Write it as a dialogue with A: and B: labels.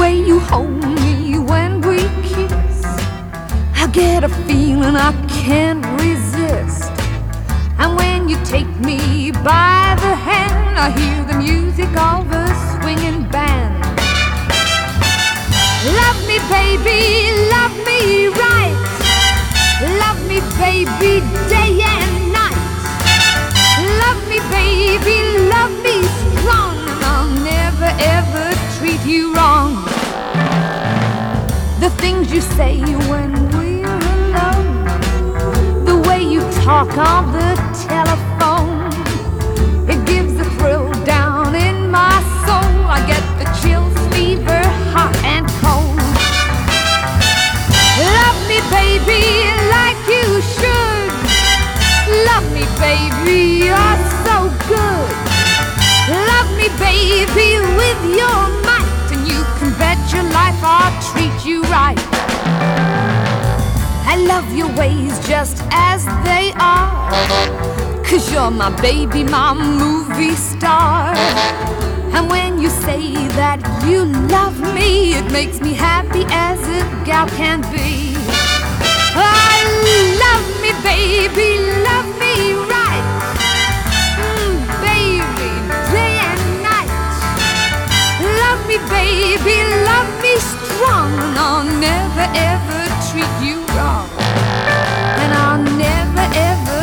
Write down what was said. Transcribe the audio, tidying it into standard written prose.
A: way you hold me when we kiss, I get a feeling I can't resist. And when you take me by the hand, I hear the music of a swinging band. Love me, baby, love me right. Love me, baby, day and night. Love me, baby, love me strong, and I'll never ever treat you wrong. The things you say when we're alone, the way you talk on the telephone, it gives a thrill down in my soul. I get the chills, fever, hot and cold. Love me, baby, like you should. Love me, baby, you're so good. Love me, baby, with your might, and you can bet your life I'll treat you right. I love your ways just as they are, 'cause you're my baby, my movie star. And when you say that you love me, it makes me happy as a gal can be. Oh, love me, baby, love me right. Baby, day and night. Love me, baby, love me strong, and I'll never ever treat you wrong, and I'll never ever